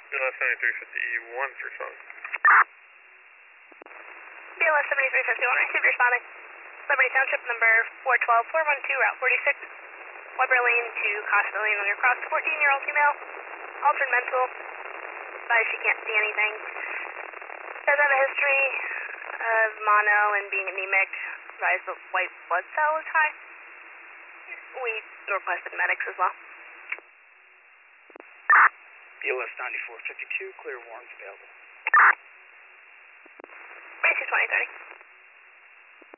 BLS 7351 for phone. BLS 7351, receive responding. Liberty Township number 412, 412, Route 46. Weber Lane to Costa Lane on your cross. 14-year-old female. Altered mental. Advised she can't see anything. Does have a history of mono and being anemic. Advised the white blood cell is high. We requested medics as well. BLS 9452, clear warrants available. Basic 2030.